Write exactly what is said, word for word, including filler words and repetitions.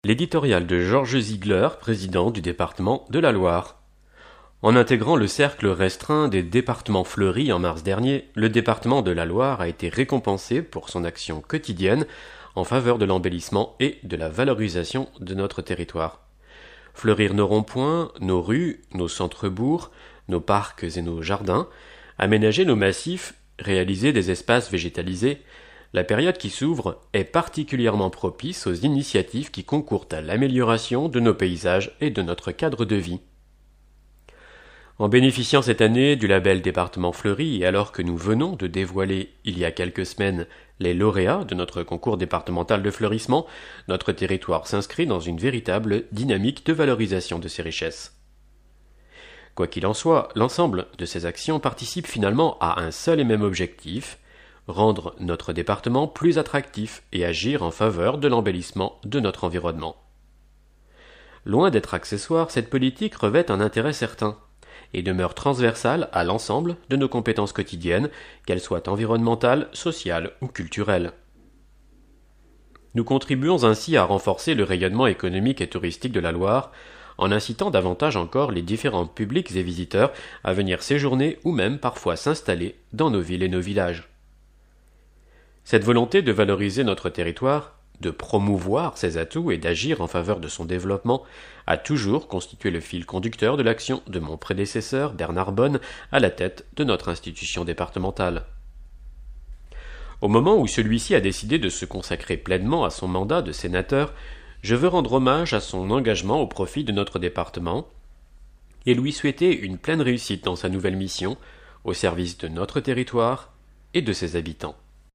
L'éditorial de Georges Ziegler, président du département de la Loire. En intégrant le cercle restreint des départements fleuris en mars dernier, le département de la Loire a été récompensé pour son action quotidienne en faveur de l'embellissement et de la valorisation de notre territoire. Fleurir nos ronds-points, nos rues, nos centres-bourgs, nos parcs et nos jardins, aménager nos massifs, réaliser des espaces végétalisés, la période qui s'ouvre est particulièrement propice aux initiatives qui concourent à l'amélioration de nos paysages et de notre cadre de vie. En bénéficiant cette année du label Département Fleuri et alors que nous venons de dévoiler il y a quelques semaines les lauréats de notre concours départemental de fleurissement, notre territoire s'inscrit dans une véritable dynamique de valorisation de ses richesses. Quoi qu'il en soit, l'ensemble de ces actions participe finalement à un seul et même objectif, rendre notre département plus attractif et agir en faveur de l'embellissement de notre environnement. Loin d'être accessoire, cette politique revêt un intérêt certain et demeure transversale à l'ensemble de nos compétences quotidiennes, qu'elles soient environnementales, sociales ou culturelles. Nous contribuons ainsi à renforcer le rayonnement économique et touristique de la Loire, en incitant davantage encore les différents publics et visiteurs à venir séjourner ou même parfois s'installer dans nos villes et nos villages. Cette volonté de valoriser notre territoire, de promouvoir ses atouts et d'agir en faveur de son développement a toujours constitué le fil conducteur de l'action de mon prédécesseur Bernard Bonne à la tête de notre institution départementale. Au moment où celui-ci a décidé de se consacrer pleinement à son mandat de sénateur, je veux rendre hommage à son engagement au profit de notre département et lui souhaiter une pleine réussite dans sa nouvelle mission au service de notre territoire et de ses habitants.